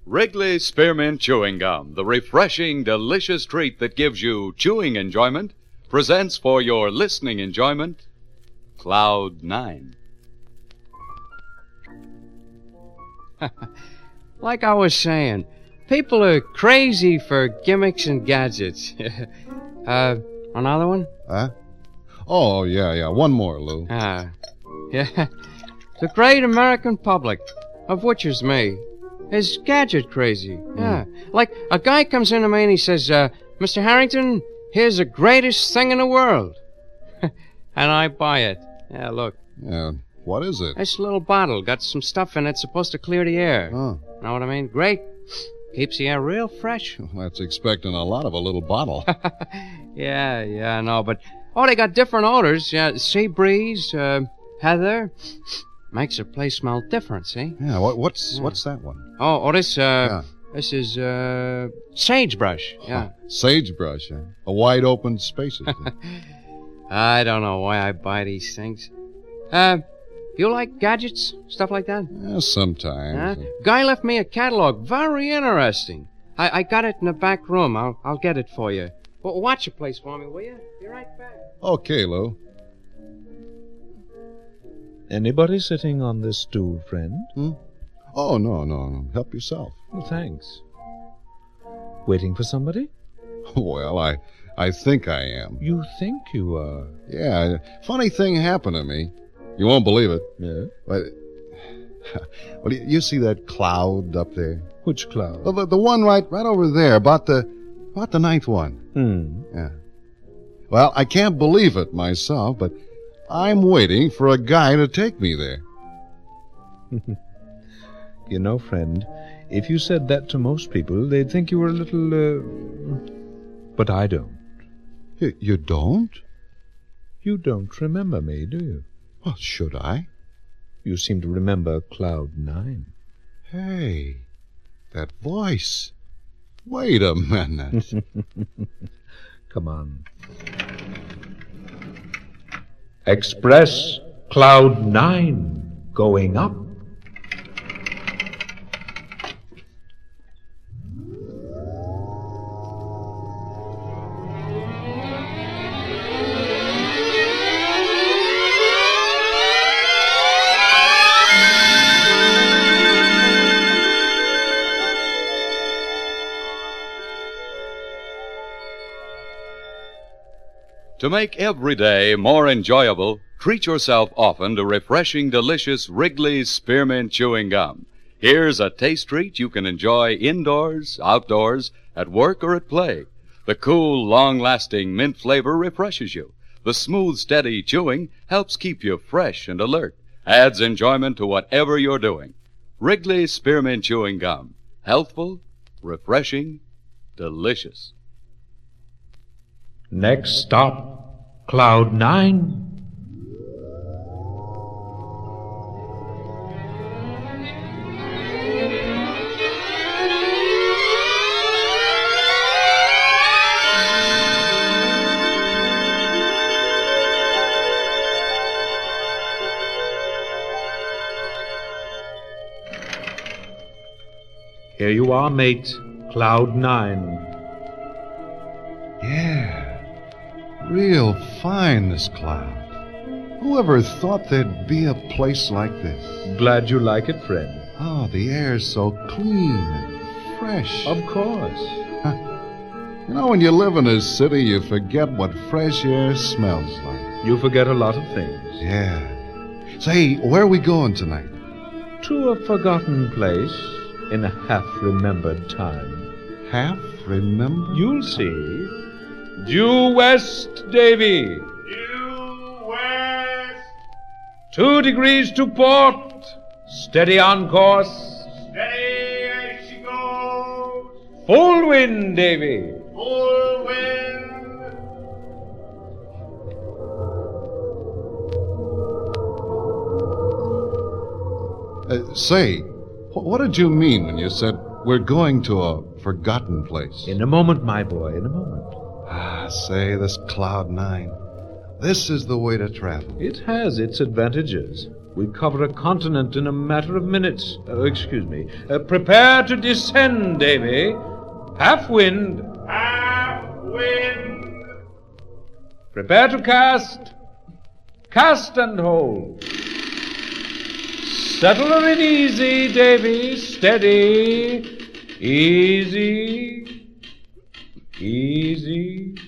Wrigley Spearmint Chewing Gum, the refreshing, delicious treat that gives you chewing enjoyment, presents for your listening enjoyment, Cloud 9. Like I was saying, people are crazy for gimmicks and gadgets. Another one? Huh? Oh, yeah. One more, Lou. Yeah. The great American public, of which is me, is gadget crazy. Yeah. Like, a guy comes in to me and he says, Mr. Harrington, here's the greatest thing in the world. And I buy it. Yeah, look. Yeah. What is it? This little bottle got some stuff in it supposed to clear the air. Oh. Know what I mean? Great. Keeps the air real fresh. That's expecting a lot of a little bottle. Yeah, I know, but... Oh, they got different odors. Yeah, sea breeze, heather. Makes a place smell different, see? Yeah, what's that one? Oh, this is, sagebrush. Yeah. Sagebrush, huh? A wide open spaces. I don't know why I buy these things. You like gadgets? Stuff like that? Yeah, sometimes. Guy left me a catalog. Very interesting. I got it in the back room. I'll get it for you. Well, watch your place for me, will you? Be right back. Okay, Lou. Anybody sitting on this stool, friend? Oh, no. Help yourself. Well, thanks. Waiting for somebody? Well, I think I am. You think you are? Yeah, funny thing happened to me. You won't believe it. Yeah? Well, you see that cloud up there? Which cloud? The one right over there, about the ninth one. Yeah. Well, I can't believe it myself, but I'm waiting for a guy to take me there. You know, friend, if you said that to most people, they'd think you were a little, But I don't. You don't? You don't remember me, do you? Well, should I? You seem to remember Cloud 9. Hey, that voice. Wait a minute. Come on. Express Cloud 9 going up. To make every day more enjoyable, treat yourself often to refreshing, delicious Wrigley's Spearmint Chewing Gum. Here's a taste treat you can enjoy indoors, outdoors, at work, or at play. The cool, long-lasting mint flavor refreshes you. The smooth, steady chewing helps keep you fresh and alert, adds enjoyment to whatever you're doing. Wrigley's Spearmint Chewing Gum. Healthful, refreshing, delicious. Next stop, Cloud 9. Here you are, mate. Cloud 9. Yeah. Real fine, this cloud. Whoever thought there'd be a place like this? Glad you like it, friend. Oh, the air's so clean and fresh. Of course. You know, when you live in a city, you forget what fresh air smells like. You forget a lot of things. Yeah. Say, where are we going tonight? To a forgotten place in a half-remembered time. Half-remembered? You'll see. Due west, Davy. Due west. 2 degrees to port. Steady on course. Steady as she goes. Full wind, Davy. Full wind. Say, what did you mean when you said we're going to a forgotten place? In a moment, my boy, in a moment. Say, this Cloud 9. This is the way to travel. It has its advantages. We'd cover a continent in a matter of minutes. Excuse me. Prepare to descend, Davy. Half wind. Half wind. Prepare to cast. Cast and hold. Settle her in easy, Davy. Steady. Easy. Easy.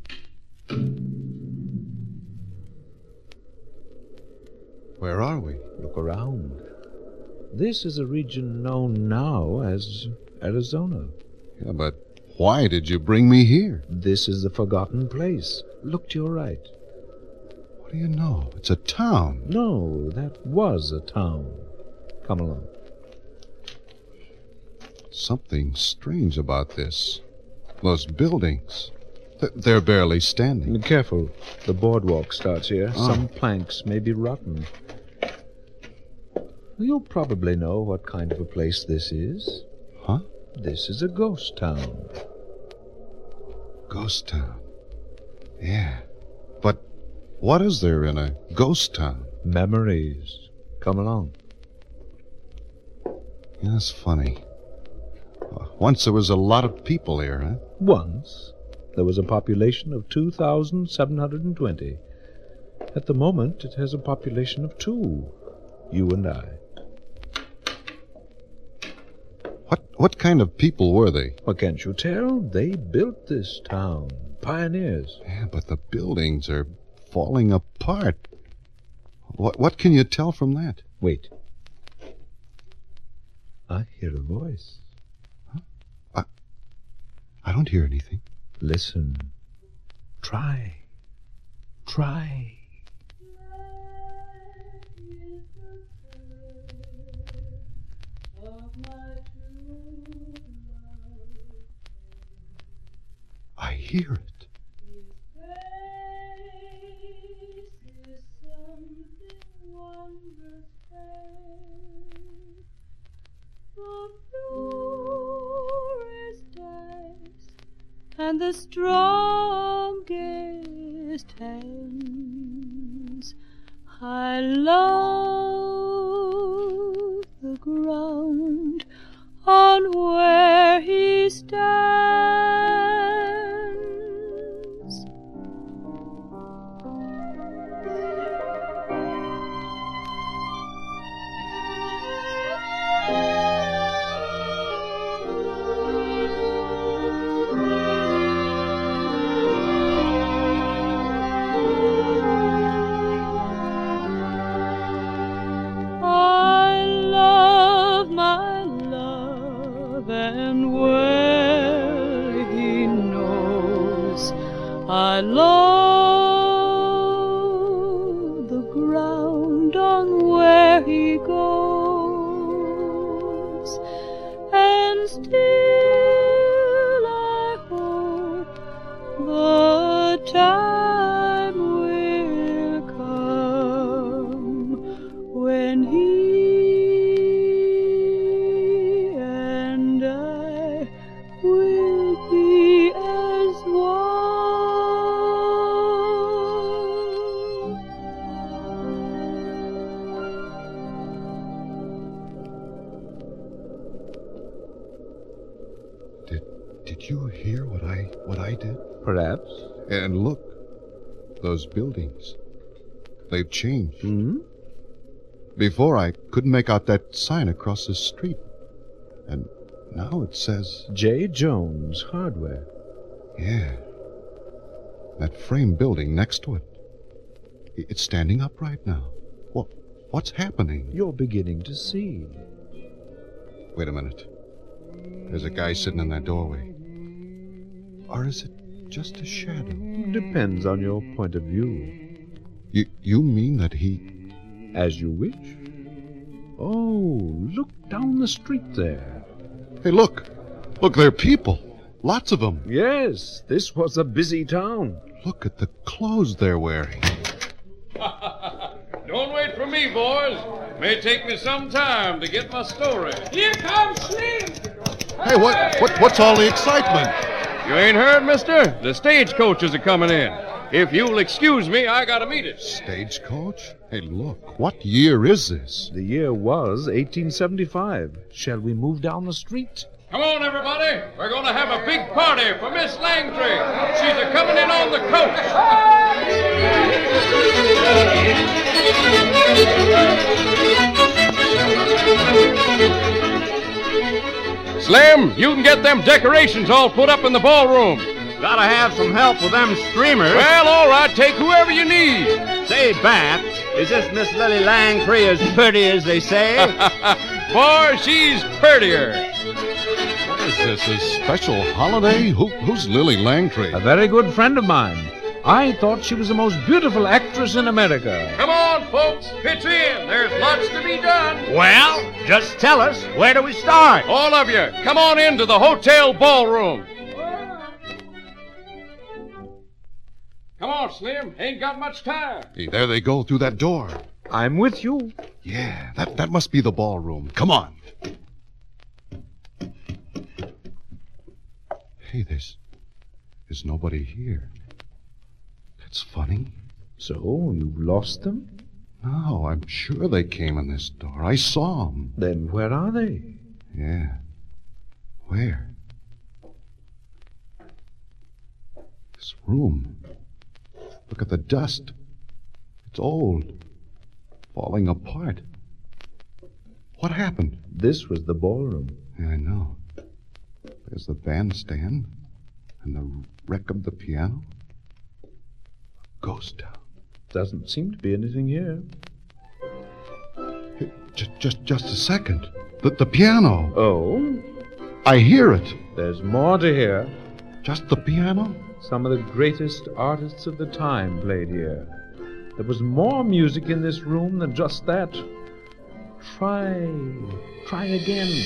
Where are we? Look around. This is a region known now as Arizona. Yeah, but why did you bring me here? This is the forgotten place. Look to your right. What do you know? It's a town. No, that was a town. Come along. Something strange about this. Those buildings. They're barely standing. Careful. The boardwalk starts here. Oh. Some planks may be rotten. You'll probably know what kind of a place this is. Huh? This is a ghost town. Ghost town. Yeah. But what is there in a ghost town? Memories. Come along. Yeah, that's funny. Once there was a lot of people here, huh? Once, there was a population of 2,720. At the moment, it has a population of 2. You and I. What kind of people were they? Well, can't you tell? They built this town. Pioneers. Yeah, but the buildings are falling apart. What can you tell from that? Wait. I hear a voice. I don't hear anything. Listen. Try. Try. I hear it. And the strongest hands. I love the ground on where he stands. I love my love, and well he knows I love the ground on where he goes, and still I hope the time will come when he and I will be as one. Did you hear what I did? Perhaps. And look, those buildings. They've changed. Hmm? Before, I couldn't make out that sign across the street. And now it says... J. Jones Hardware. Yeah. That frame building next to it. It's standing upright now. What's happening? You're beginning to see. Wait a minute. There's a guy sitting in that doorway. Or is it just a shadow? Depends on your point of view. You mean that he... As you wish. Oh, look down the street there. Hey, look. Look, there are people. Lots of them. Yes, this was a busy town. Look at the clothes they're wearing. Don't wait for me, boys. May take me some time to get my story. Here comes Slim. Hey, what's all the excitement? You ain't heard, mister? The stagecoaches are coming in. If you'll excuse me, I gotta meet it. Stagecoach? Hey, look, what year is this? The year was 1875. Shall we move down the street? Come on, everybody. We're going to have a big party for Miss Langtry. She's a-coming in on the coach. Slim, you can get them decorations all put up in the ballroom. Gotta have some help with them streamers. Well, all right. Take whoever you need. Say, Bat, is this Miss Lily Langtry as pretty as they say? Boy, she's prettier. Is this a special holiday? Who's Lily Langtry? A very good friend of mine. I thought she was the most beautiful actress in America. Come on, folks. Pitch in. There's lots to be done. Well, just tell us, where do we start? All of you, come on into the hotel ballroom. Come on, Slim. Ain't got much time. Hey, there they go through that door. I'm with you. Yeah, that must be the ballroom. Come on. Hey, there's nobody here. That's funny. So, you've lost them? No, I'm sure they came in this door. I saw them. Then where are they? Yeah. Where? This room. Look at the dust. It's old. Falling apart. What happened? This was the ballroom. Yeah, I know. There's the bandstand and the wreck of the piano. Ghost town. Doesn't seem to be anything here. Hey, just a second. The piano. Oh? I hear it. There's more to hear. Just the piano? Some of the greatest artists of the time played here. There was more music in this room than just that. Try again.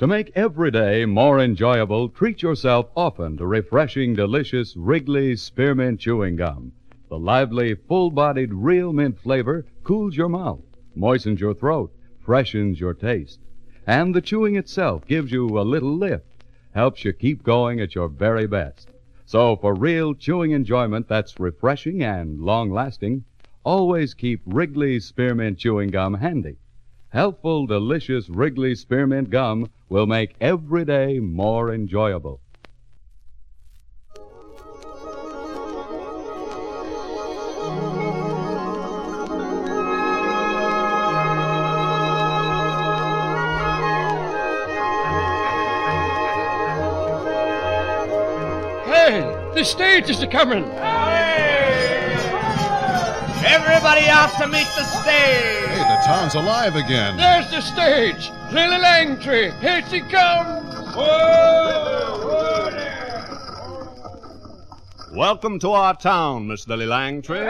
To make every day more enjoyable, treat yourself often to refreshing, delicious Wrigley Spearmint Chewing Gum. The lively, full-bodied real mint flavor cools your mouth, moistens your throat, freshens your taste. And the chewing itself gives you a little lift, helps you keep going at your very best. So for real chewing enjoyment that's refreshing and long-lasting, always keep Wrigley Spearmint Chewing Gum handy. Healthful, delicious Wrigley Spearmint Gum will make every day more enjoyable. Hey, the stage is a-coming. Everybody out to meet the stage. Hey, the town's alive again. There's the stage. Lily Langtry. Here she comes. Whoa there. Welcome to our town, Miss Lily Langtry.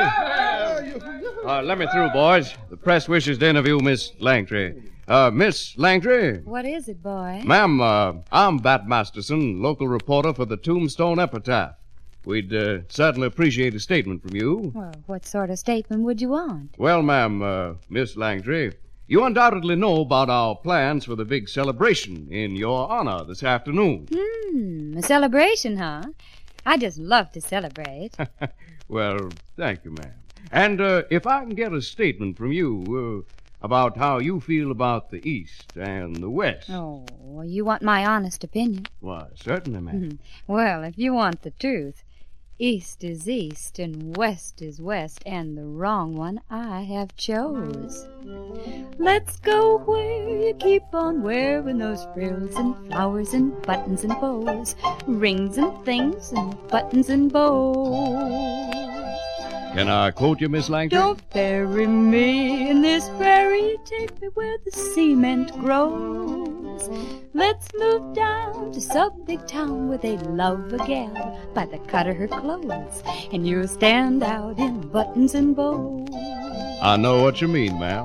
Let me through, boys. The press wishes to interview Miss Langtry. Miss Langtry? What is it, boy? Ma'am, I'm Bat Masterson, local reporter for the Tombstone Epitaph. We'd certainly appreciate a statement from you. Well, what sort of statement would you want? Well, ma'am, Miss Langtry, you undoubtedly know about our plans for the big celebration in your honor this afternoon. A celebration, huh? I just love to celebrate. Well, thank you, ma'am. And if I can get a statement from you about how you feel about the East and the West. Oh, you want my honest opinion? Why, certainly, ma'am. Well, if you want the truth, East is East and West is West, and the wrong one I have chose. Let's go where you keep on wearing those frills and flowers and buttons and bows, rings and things and buttons and bows. Can I quote you, Miss Langtry? Don't bury me in this prairie, take me where the cement grows. Let's move down to some big town where they love a gal by the cut of her clothes, and you'll stand out in buttons and bows. I know what you mean, ma'am.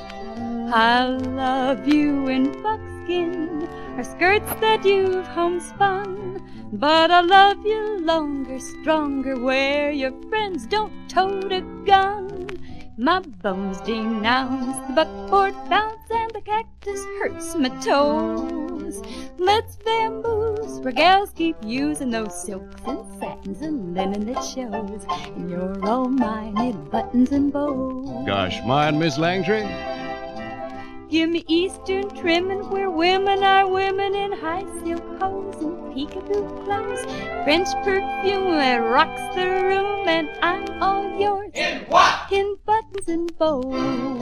I love you in buckskin, or skirts that you've homespun, but I love you longer, stronger, where your friends don't tote a gun. My bones denounce the buckboard bounce, and the cactus hurts my toes. Let's vamoose where gals keep using those silks and satins and linen that shows, and you're all mine in buttons and bows. Gosh, mine, Miss Langtry? Give me Eastern trimming where women are women in high silk hose and peekaboo clothes. French perfume that rocks the room, and I'm all yours. In what? In buttons and bows.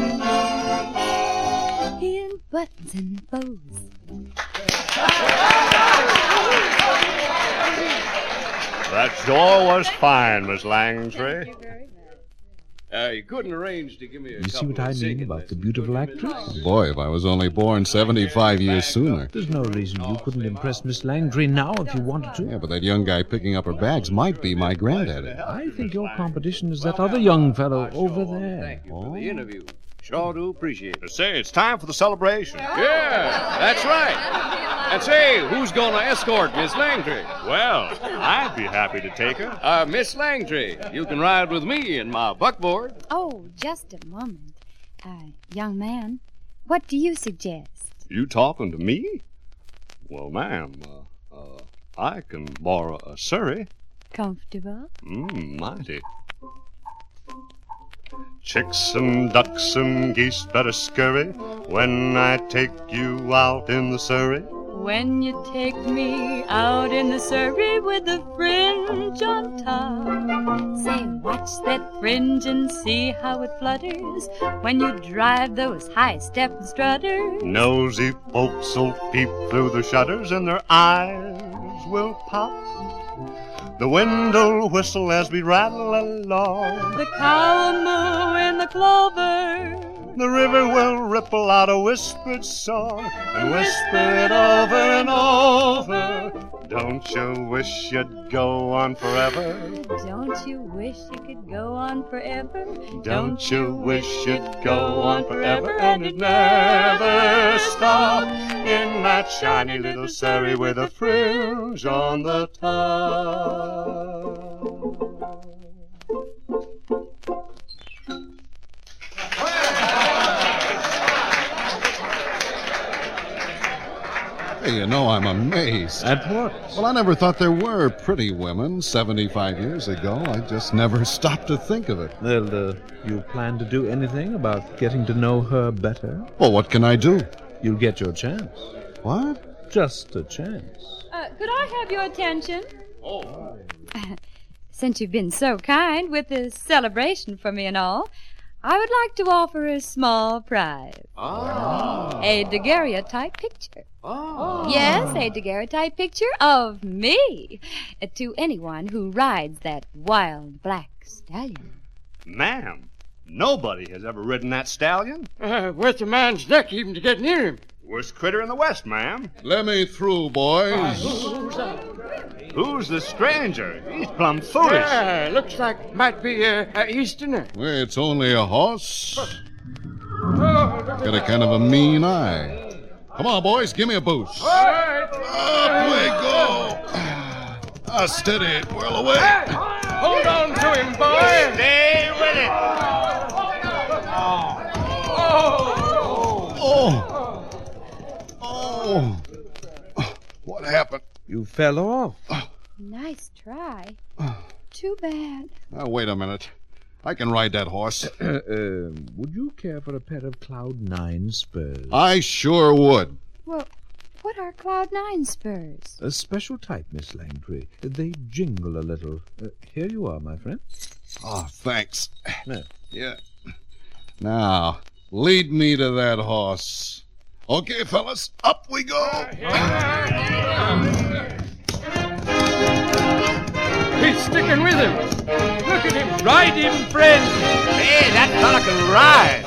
In buttons and bows. That sure was fine, Miss Langtry. You couldn't arrange to give me a You see what I mean about the beautiful actress? Boy, if I was only born 75 years sooner. There's no reason you couldn't impress Miss Langtry now if you wanted to. Yeah, but that young guy picking up her bags might be my granddaddy. I think your competition is that other young fellow over there. Thank you for the interview. Sure do appreciate it. Say, it's time for the celebration. Yeah, that's right. And say, who's going to escort Miss Langtry? Well, I'd be happy to take her. Miss Langtry, you can ride with me in my buckboard. Oh, just a moment. Young man, what do you suggest? You talking to me? Well, ma'am, I can borrow a surrey. Comfortable? Mighty. Chicks and ducks and geese better scurry when I take you out in the surrey. When you take me out in the Surrey with the fringe on top, say, watch that fringe and see how it flutters when you drive those high-step strutters. Nosy folks'll peep through the shutters and their eyes will pop. The wind'll whistle as we rattle along. The cow will moo in the clover. The river will ripple out a whispered song and whisper it over and over. Don't you wish you'd go on forever? Don't you wish you could go on forever? Don't you wish you'd go on forever and it never stop in that that shiny little Surrey with a fringe on the top. Hey, you know, I'm amazed. At what? Well, I never thought there were pretty women 75 years ago. I just never stopped to think of it. Well, you plan to do anything about getting to know her better? Well, what can I do? You'll get your chance. What? Just a chance. Could I have your attention? Since you've been so kind with this celebration for me and all, I would like to offer a small prize. A daguerreotype picture. Yes, a daguerreotype picture of me to anyone who rides that wild black stallion. Ma'am, nobody has ever ridden that stallion. Worth a man's neck even to get near him. Worst critter in the West, ma'am. Let me through, boys. Who's the stranger? He's plumb foolish. Yeah, looks like might be a Easterner. Well, it's only a horse. Got a kind of a mean eye. Come on, boys, give me a boost. Up we go. Steady it, whirl away. Hold on to him, boy. Stay with it. Oh. What happened? You fell off. Nice try. Too bad. Now, wait a minute. I can ride that horse. Would you care for a pair of Cloud 9 spurs? I sure would. Well, what are Cloud 9 spurs? A special type, Miss Langtry. They jingle a little. Here you are, my friend. Oh, thanks. No. Yeah. Now, lead me to that horse. Okay, fellas, up we go. He's sticking with him. Look at him. Ride him, friend. Hey, that fella can ride.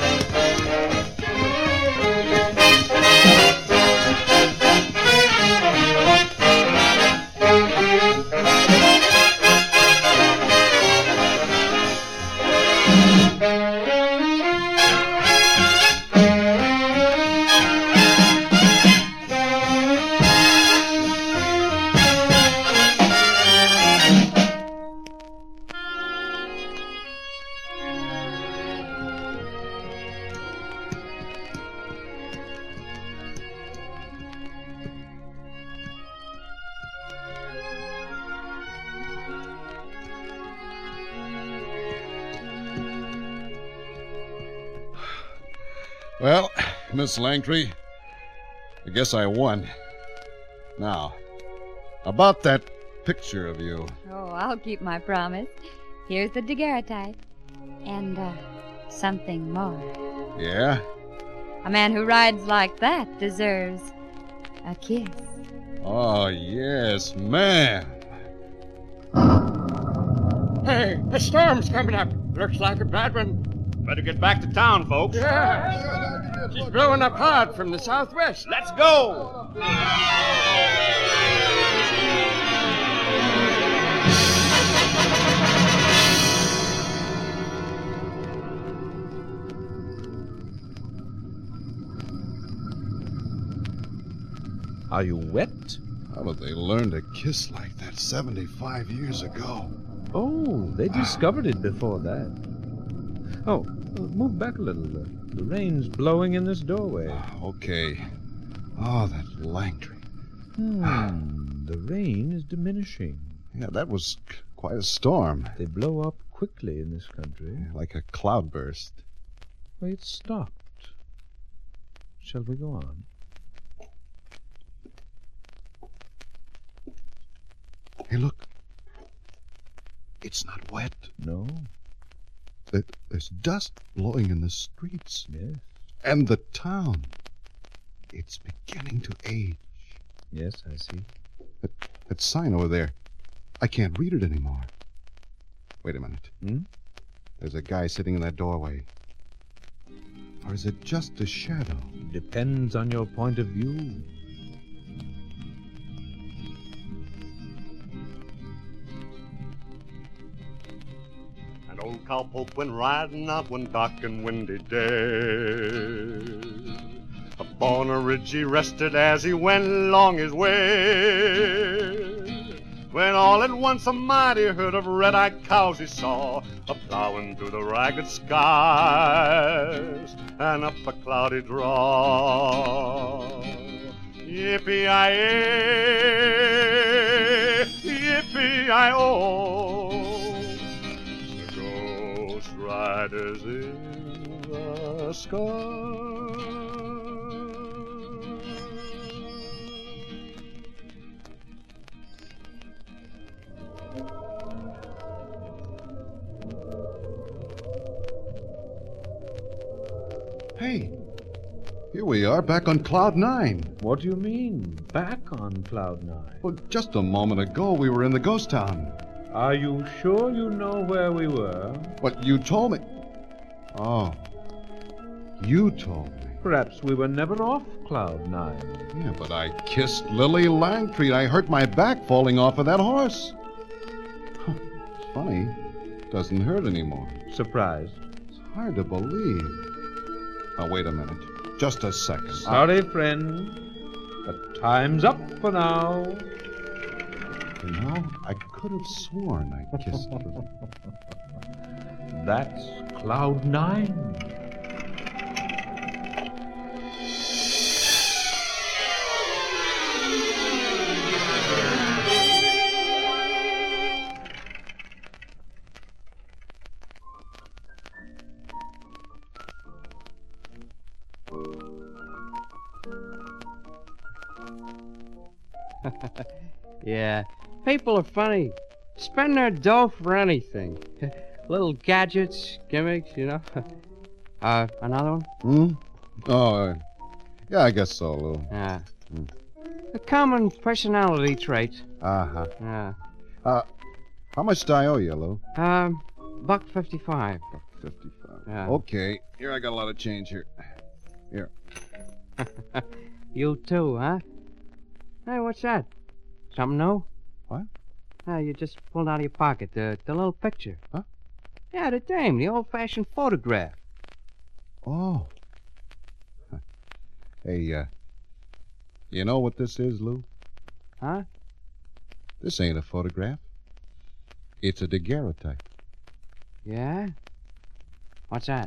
Well, Miss Langtry, I guess I won. Now, about that picture of you. Oh, I'll keep my promise. Here's the daguerreotype. And, something more. Yeah? A man who rides like that deserves a kiss. Oh, yes, ma'am. Hey, a storm's coming up. Looks like a bad one. Better get back to town, folks. Yeah. She's blowing up hard from the southwest. Let's go. Are you wet? How did they learn to kiss like that 75 years ago? Oh, they discovered it before that. Oh, move back a little. The rain's blowing in this doorway. Okay. Oh, that Langtry. The rain is diminishing. Yeah, that was quite a storm. They blow up quickly in this country. Like a cloudburst. Well, it stopped. Shall we go on? Hey, look. It's not wet. No? There's dust blowing in the streets. Yes. And the town. It's beginning to age. Yes, I see. That sign over there. I can't read it anymore. Wait a minute. There's a guy sitting in that doorway. Or is it just a shadow? Depends on your point of view. And old Cowpoke went riding out one dark and windy day. On a ridge he rested as he went along his way, when all at once a mighty herd of red-eyed cows he saw, a-plowing through the ragged skies and up a cloudy draw. Yippee-yi-yi, yippee-yi-oh, the ghost riders in the sky. Hey, here we are back on Cloud 9. What do you mean, back on Cloud 9? Well, just a moment ago we were in the ghost town. Are you sure you know where we were? But you told me. Oh, you told me. Perhaps we were never off Cloud 9. Yeah, but I kissed Lily Langtry. I hurt my back falling off of that horse. Huh, it's funny. It doesn't hurt anymore. Surprised? It's hard to believe. Now, wait a minute. Just a second. Sorry, friend, but time's up for now. You know, I could have sworn I kissed Lily. That's Cloud 9. Yeah, people are funny. Spend their dough for anything. Little gadgets, gimmicks, you know. Another one? Oh, yeah, I guess so, Lou. Yeah. A common personality trait. Uh-huh. Yeah. How much do I owe you, Lou? $1.55. 55. Yeah. Okay. Here, I got a lot of change here. Here. You too, huh? Hey, what's that? Something new? What? You just pulled out of your pocket the little picture. Huh? Yeah, the dame, the old-fashioned photograph. Oh. Hey, you know what this is, Lou? Huh? This ain't a photograph. It's a daguerreotype. Yeah? What's that?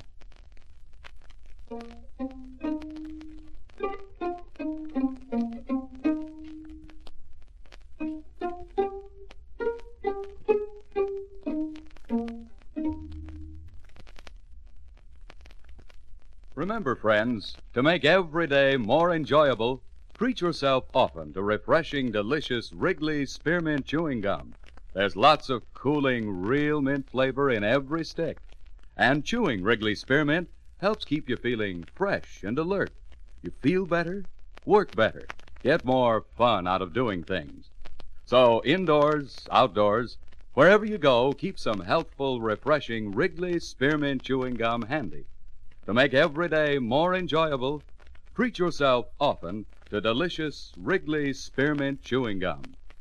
Remember, friends, to make every day more enjoyable, treat yourself often to refreshing, delicious Wrigley Spearmint Chewing Gum. There's lots of cooling, real mint flavor in every stick. And chewing Wrigley Spearmint helps keep you feeling fresh and alert. You feel better, work better, get more fun out of doing things. So indoors, outdoors, wherever you go, keep some healthful, refreshing Wrigley Spearmint Chewing Gum handy. To make every day more enjoyable, treat yourself often to delicious Wrigley Spearmint Chewing Gum.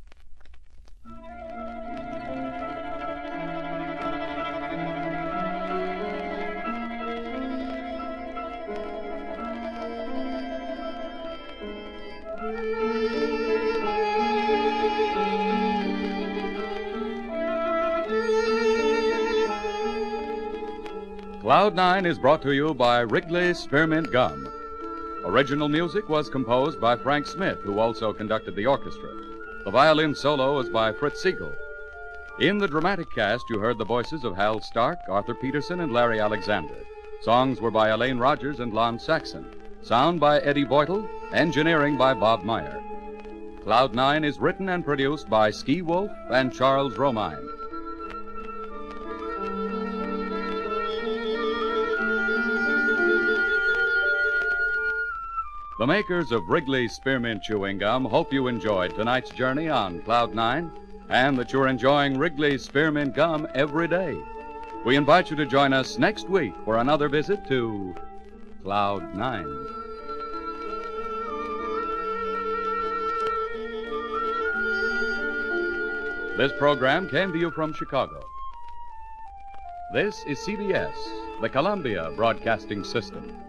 Cloud 9 is brought to you by Wrigley Spearmint Gum. Original music was composed by Frank Smith, who also conducted the orchestra. The violin solo was by Fritz Siegel. In the dramatic cast, you heard the voices of Hal Stark, Arthur Peterson, and Larry Alexander. Songs were by Elaine Rogers and Lon Saxon. Sound by Eddie Boytle. Engineering by Bob Meyer. Cloud 9 is written and produced by Ski Wolf and Charles Romine. The makers of Wrigley Spearmint Chewing Gum hope you enjoyed tonight's journey on Cloud 9 and that you're enjoying Wrigley Spearmint Gum every day. We invite you to join us next week for another visit to Cloud 9. This program came to you from Chicago. This is CBS, the Columbia Broadcasting System.